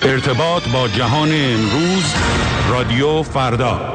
ارتباط با جهان امروز، رادیو فردا.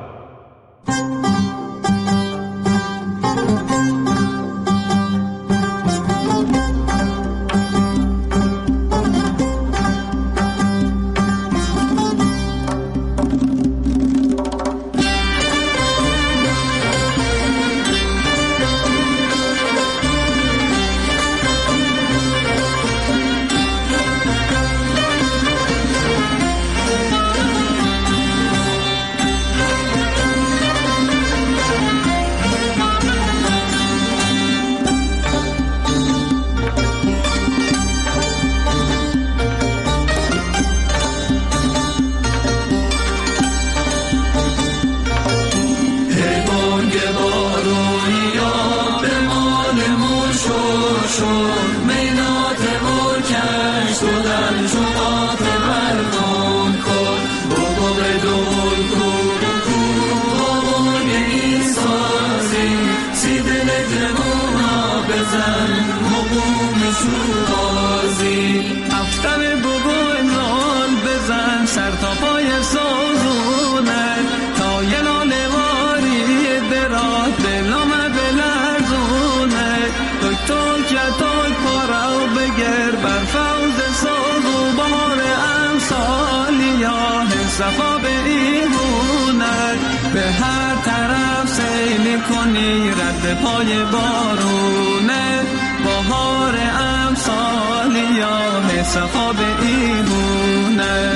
صفا به این هنر به هر طرف سیل کنی، رد پای بارونه بهار امسال یا صفا به این هنر.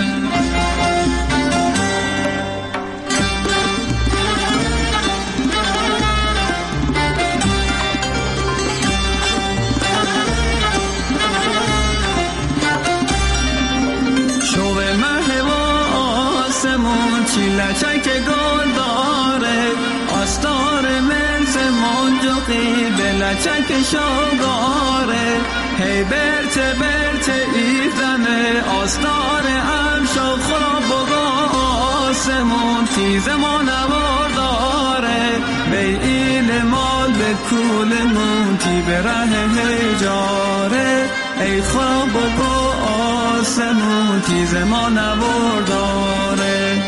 لچک گل داره آستار ملس منجقی به لچک شاگاره، هی برچه برچه ایزنه آستار امشا خراب بگا آسمون تیز ما نوار داره، به ایل مال به کول مونتی به ره هجاره، ای خراب بگا آسمون تیز ما نوار داره.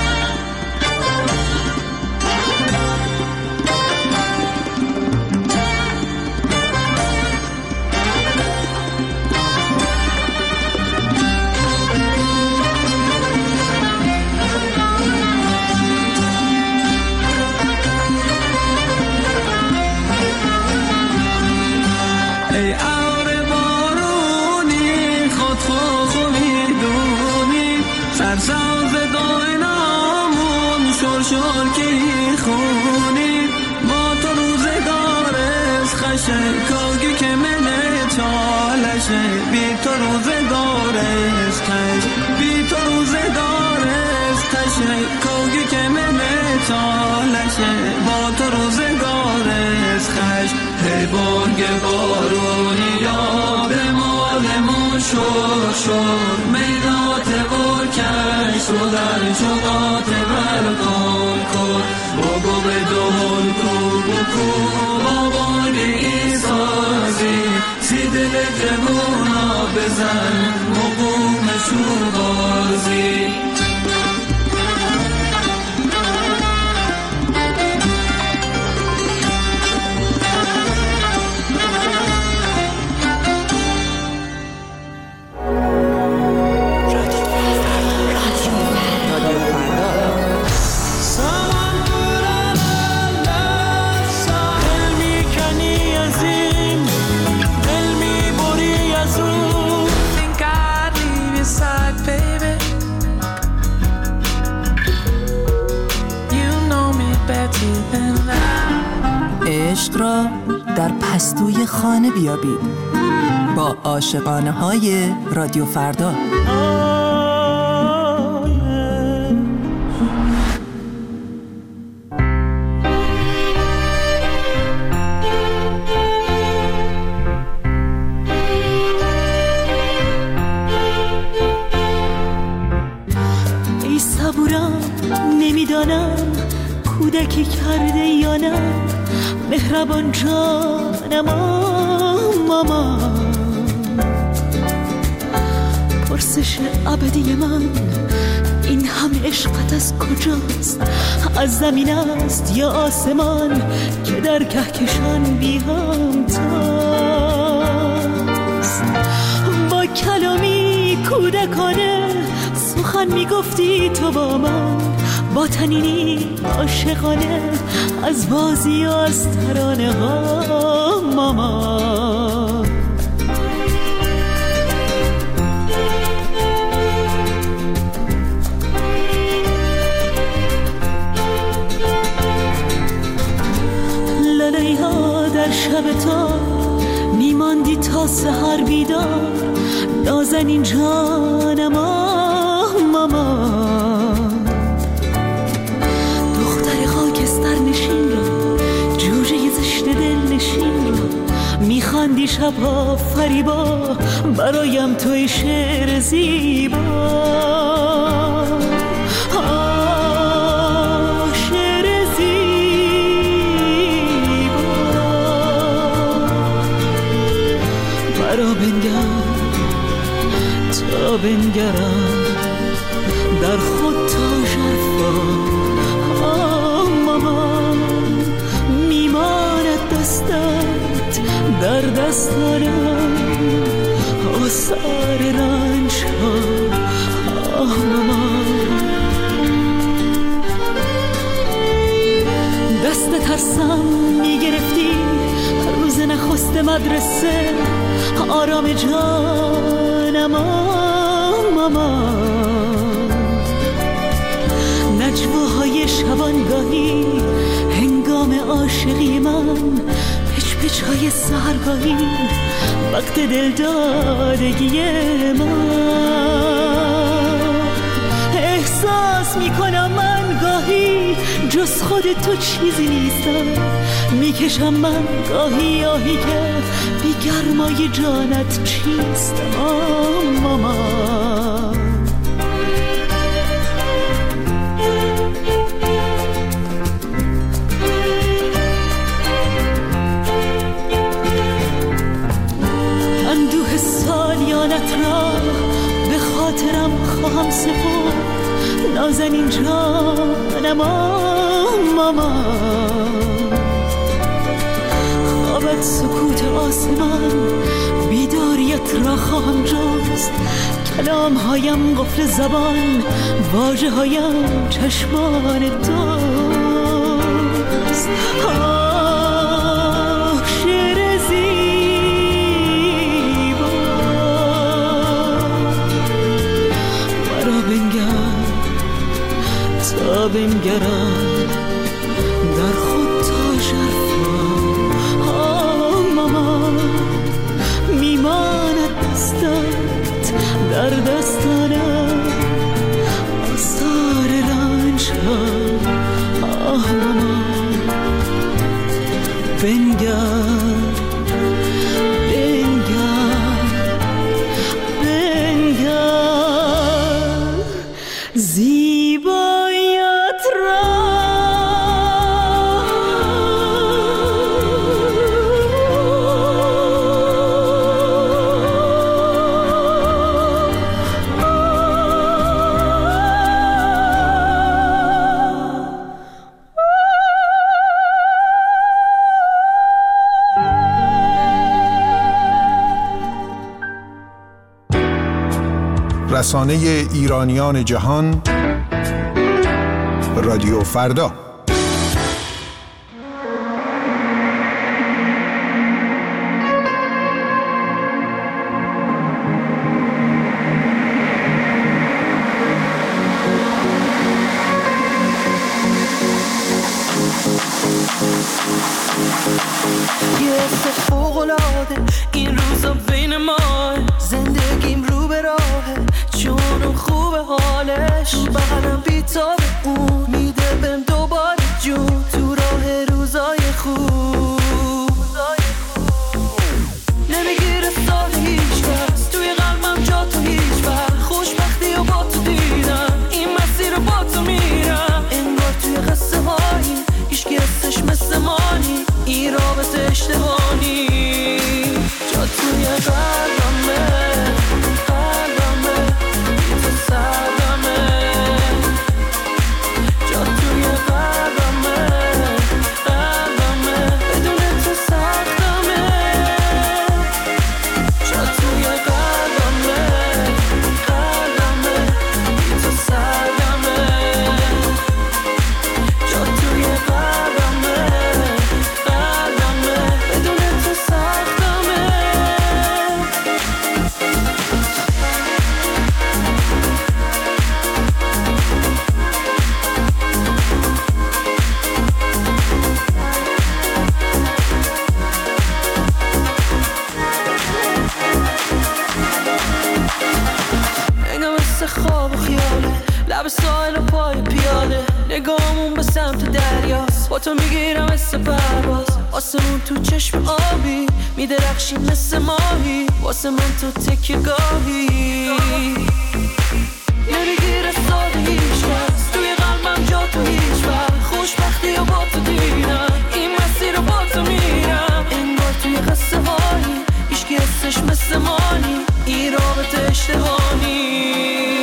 ای آر بارونی خود میدونی، سرساز داینامون شور کی خونی، با تو روزگارست خشه کاگی که منه چالشه، بی تو روزگارست خش، بی تو روزگارست خشه کاگی که منه چالشه، با تو روزگارست خش. ای بانگ بارونی یا به مالمون شور میدات و کش رو در شقات برگان کن، بگو به دهل کو بکو با بانگ ای سازی، سی دل جمونا بزن مقومشون بازی. عشق را در پستوی خانه بیابید با عاشقانه های رادیو فردا. ای صبورم نمیدانم کودکی کرده یا نه، مهربان جانم ماما، پرسش ابدی من، این همه عشقت از کجاست؟ از زمین است یا آسمان که در کهکشان بی همتاست؟ با کلامی کودکانه سخن میگفتی تو با من، با تنینی عاشقانه از بازی و از ترانه ها ماما. لاله ها در شب تا میماندی تا سحر بیدار، نازنین جانم ماما. دختر خاکستر نشین را، جوجه زشت دل نشین را، میخواندی شبها فریبا برایم توی شعر زیبا. شعر زیبا برا بنگر تا بنگرم در خود تا شرفا. ماما میماند دستت در دستانم، آثار رنج ها. ماما دست ترسم میگرفتی روز نخست مدرسه، آرام جانم ماما. نجواهای شبانگاهی هنگام عاشقی من، پچ پچ های سحرگاهی وقت دلدادگی من. احساس میکنم من گاهی جز خود تو چیزی نیستم، میکشم من گاهی آهی که بی گرمای جانت چیستم ماما. اندوه سالیانت را به خاطرم خواهم سپرد، نازنین جانم ماما. خوابت سکوت آسمان، بیداریت را خواهم جست، کلام هایم قفل زبان، واژه هایم چشمان دوست. شعر زیبا مرا بنگر تا بنگرم در خود تا شرفا. ماما میماند دستت در دستانم، آثار رنج ها. ماما بنگر بنگر بنگر زیبایت را. رسانه ایرانیان جهان، رادیو فردا. یه حس فوق‌العاده این روزا بین ما، زندگیم رو به راهه چون اون خوبه حالش، بغلم بیتاب اون میده بهم دوباره جون تو راه روزای خوب. نمیگیره سال هیچ وقت توی قلبم جا تو هیچ وقت، خوشبختی و با تو دیدم این مسیر رو با تو میرم، انگار توی قصه هایی هیچکی هستش مثل مانی، این رابطه اشتباهی جا توی قلبمه قلبمه. مثل خواب و خیاله، لب ساحل و پای پیاده، نگاهمون به سمت دریاست، با تو میگیرم مثل پرواز، آسمون تو چشم آبی میدرخشی مثل ماهی، واسه من تو تکیه گاهی، نمیگیره ساده هیچ کس، توی قلبم جا تو هیچ وقت، خوشبختی و با تو دیدم، این مسیر رو با تو میرم، انگار توی قصه هایی هیچکی حسش مثل مانی، این رابطه اشتهانی.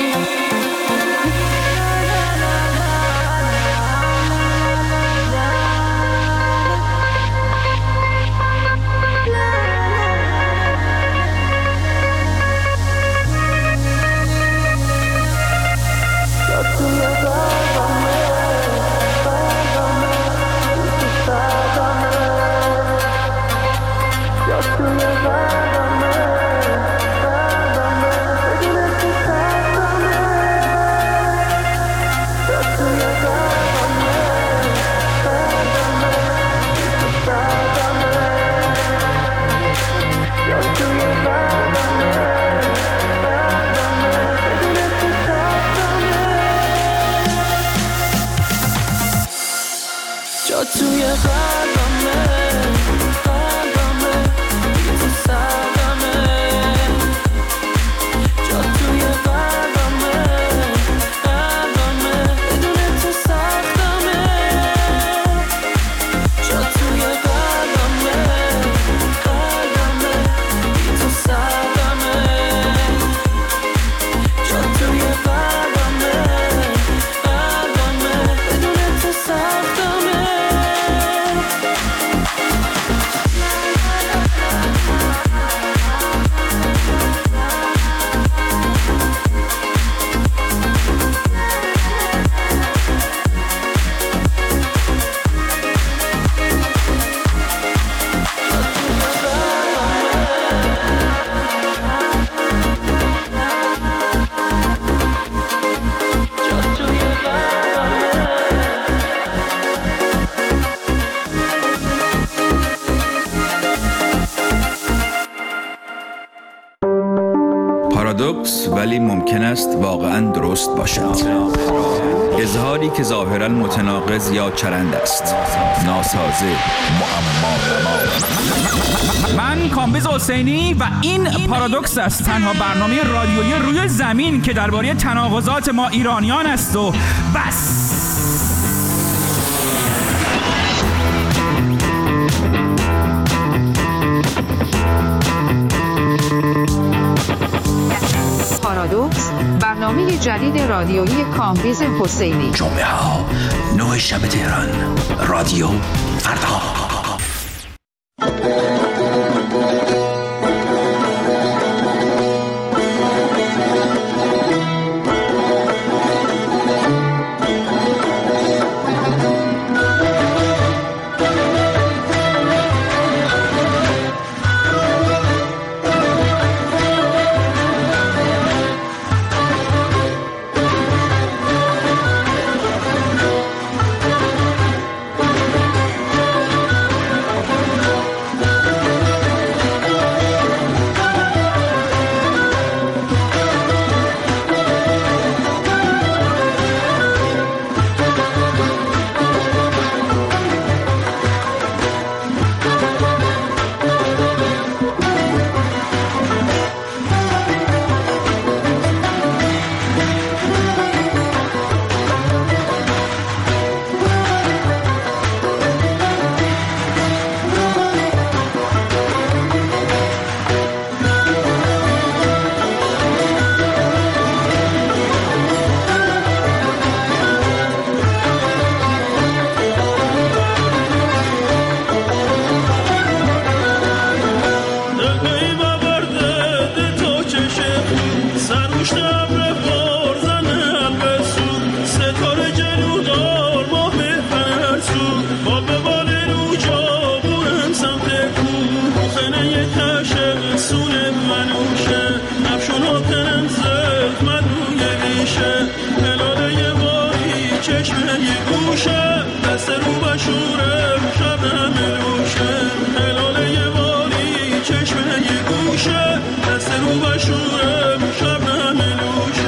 پارادوکس ولی ممکن است واقعاً درست باشد. اظهاری که ظاهراً متناقض یا چرند است، ناسازه، معما. من کامبیز حسینی و این پارادوکس است، تنها برنامه رادیویی روی زمین که درباره تناقضات ما ایرانیان است و بس. پارادوکس، برنامه جدید رادیویی کامبیز حسینی. جمعه ها 9 شب تهران، رادیو فردا. چشمه یه گوشه دست رو بشورم شب نمیلوشه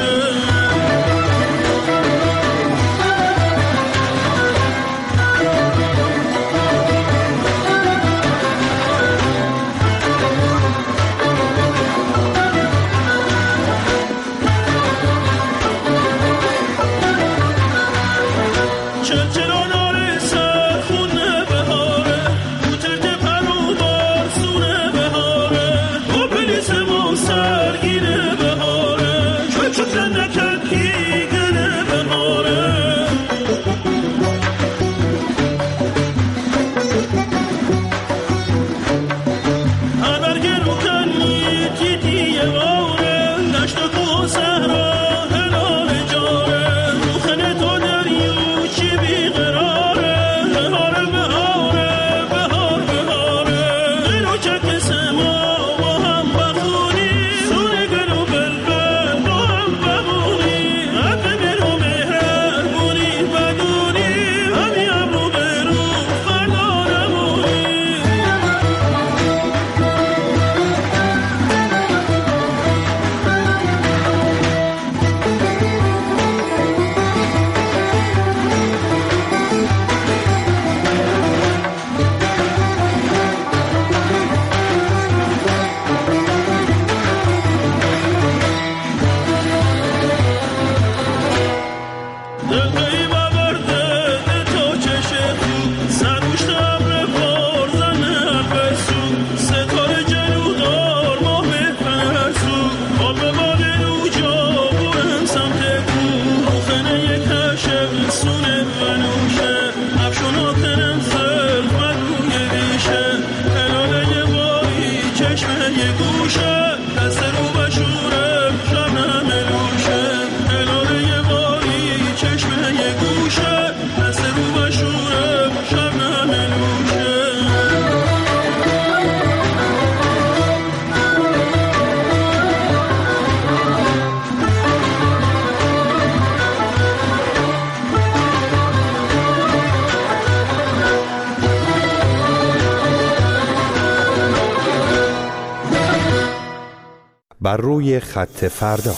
بر روی خط فردا.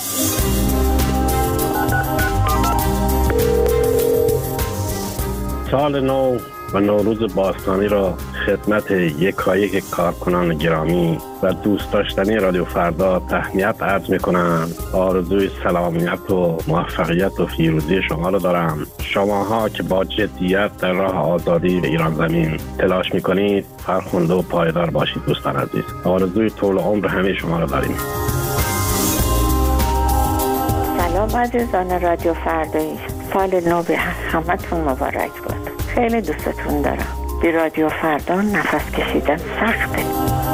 سال نو و نوروز باستانی را خدمت یکایک کارکنان گرامی و دوست داشتنی رادیو فردا تهنیت عرض می‌کنم. آرزوی سلامت و موفقیت و پیروزی شما را دارم. شماها که با جدیت در راه آزادی ایران زمین تلاش می‌کنید، فرخنده و پایدار باشید دوستان عزیز. آرزوی طول عمر همه شما را داریم. سلام عزیزان رادیو فردایی، سال نو به همتون مبارک باد. خیلی دوستتون دارم. بی رادیو فردا نفس کشیدن سخته.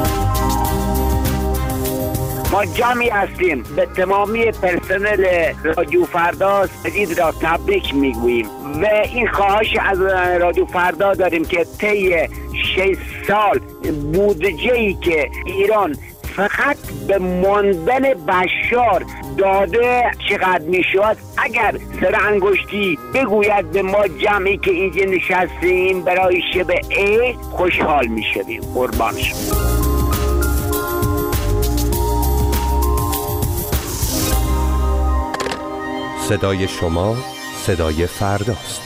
ما جمعی هستیم، به تمامی پرسنل رادیو فردا عید را تبریک میگوییم و این خواهش از رادیو فردا داریم که طی 6 سال بودجه‌ای که ایران فقط به ماندن بشار داده چقدر میشد، اگر سر انگشتی بگوید به ما جمعی که اینجا نشستیم برای شب عید خوشحال میشویم. قربان شما. صدای شما صدای فرداست.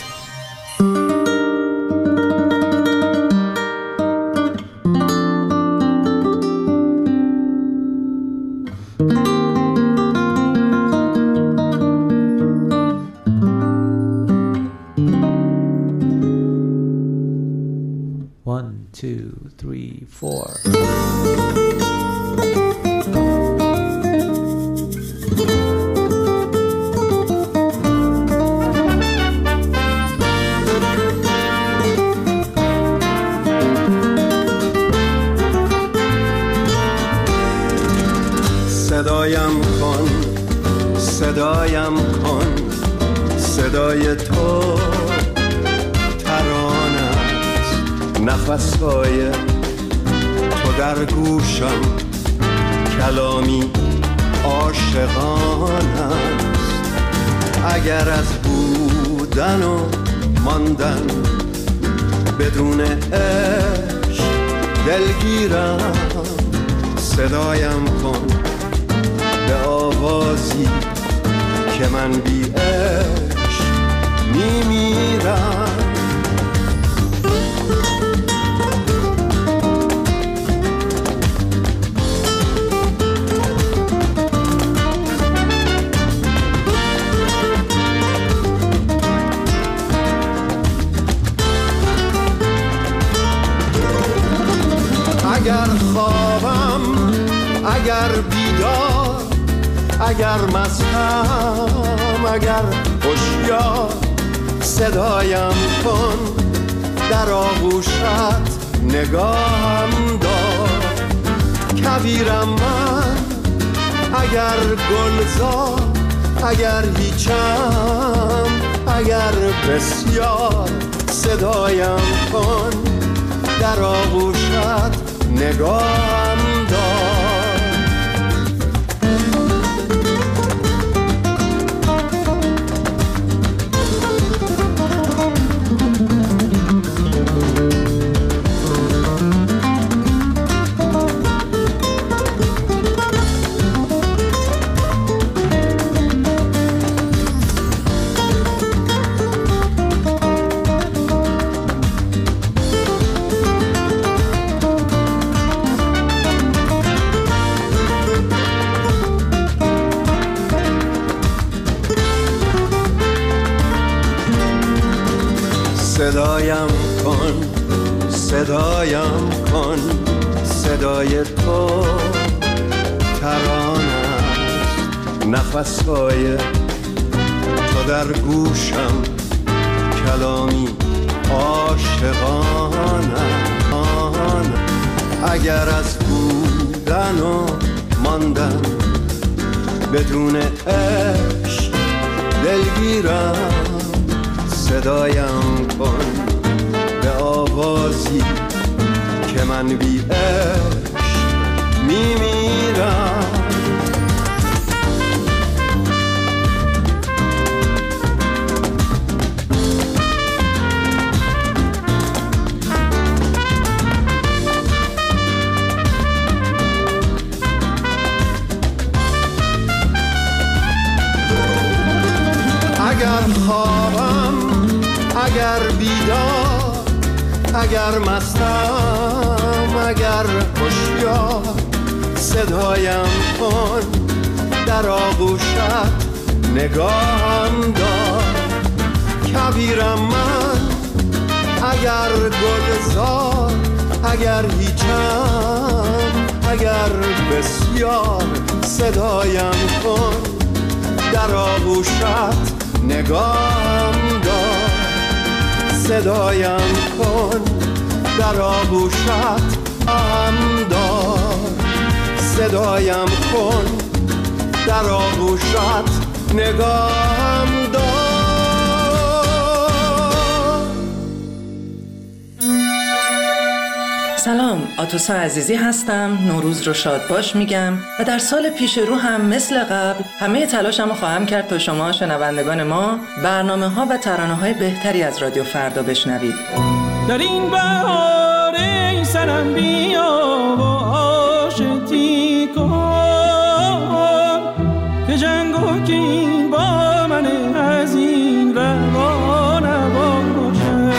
صدایم کن صدای تو ترانه است، نفسهای تو در گوشم کلامی عاشقانه است. اگر از بودن و ماندن بدون عشق دلگیرم، صدایم کن به آوازی که من بی عشق میمیرم. اگر خوابم، اگر بیدار، اگر مستم، اگر هوشیار، صدایم کن در آغوشت نگاهم دار. کبیرم من اگر گلزار، اگر هیچم، اگر بسیار، صدایم کن در آغوشت نگاهم دار. صدایم کن، صدایم کن صدای تو ترانه است، نفسهای تو در گوشم کلامی عاشقانه. اگر از بودن و ماندن بدون عشق دلگیرم، صدایم کن به آوازی که من بی عشق میمیرم. اگر خوابم، اگر بیدار، اگر مستم، اگر هوشیار، صدایم کن در آغوشت، نگاهم دار. کبیرم من اگر گلزار، اگر هیچم، اگر بسیار، صدایم کن در آغوشت، نگاهم دار. صدایم کن در آغوشت، هم دار. صدایم کن در آغوشت، نگاهم دار. سلام، آتوسا عزیزی هستم. نوروز رو شاد باش میگم و در سال پیش رو هم مثل قبل همه تلاشمو خواهم کرد تا شما شنوندگان ما برنامه‌ها و ترانه‌های بهتری از رادیو فردا بشنوید. در این بهار ای سنم بیا و آشتی کن، که جنگ و کین با من از این روا نباشد.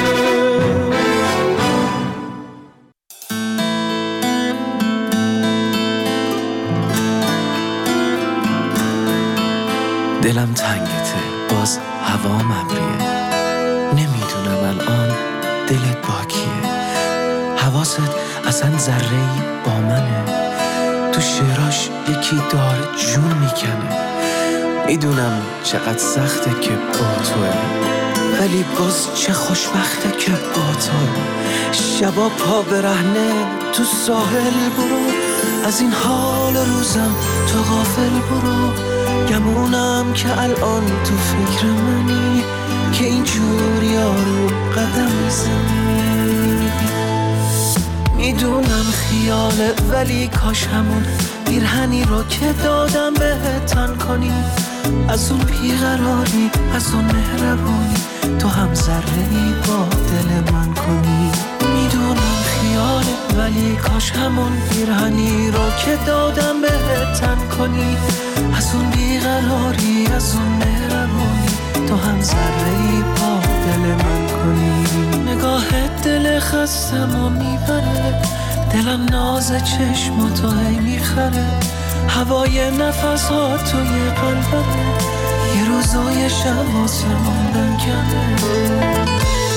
دلم تنگته، باز هوا مبریه، نمیدونم الان دلت با کیه. حواست اصلا ذره‌ای با منه، تو شعراش یکی داره جون میکنه. میدونم چقدر سخته که با توه، ولی باز چه خوشبخته که با توه. شبا پا برهنه تو ساحل برو، از این حال روزم تو غافل برو. گمونم که الان تو فکر منی، که اینجور یارو قدم میزنی. میدونم خیاله، ولی کاش همون پیرهنی رو که دادم بهت تن کنی. از اون بیقراری، از اون مهربونی، تو هم ذره‌ای با دل من کنی. میدونم خیاله، ولی کاش همون پیرهنی رو که دادم بهت تن کنی. از اون بیقراری، از اون مهربونی، تو هم ذره‌ای با دل من کنی. نگاهت دل خستمو میبره، دلم ناز چشماتو هی میخره. هوای نفس ها توی قلبمه، یه روز و یه شب واسه موندن کمه.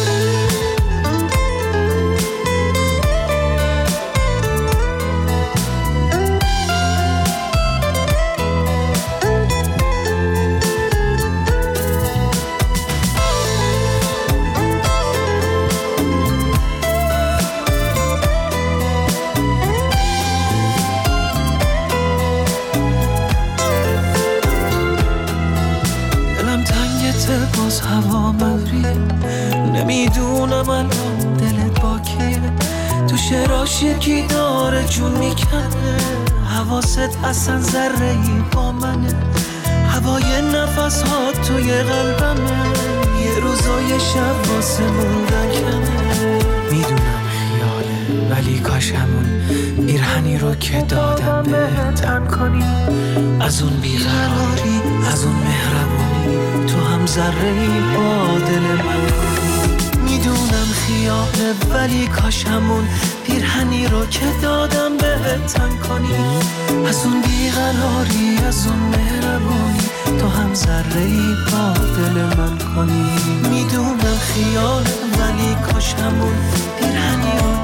باز هوا مبریه، نمیدونم الان دلت با کیه. تو شعراش یکی داره جون میکنه، حواست اصلا ذره‌ای با منه. هوای نفس ها توی قلبمه، یه روز و یه شب واسه موندن کمه. میدونم خیاله، ولی کاش همون پیرهنی رو که دادم بهت تن کنی. از اون بیقراری، از اون مهربونی، تو هم ذره‌ای با دل من کنی. میدونم خیاله، ولی کاش همون پیرهنی رو که دادم بهت تن کنی. از اون بیقراری، از اون مهربونی، تو هم ذره‌ای با دل من کنی. میدونم خیاله، ولی کاش همون پیرهنی رو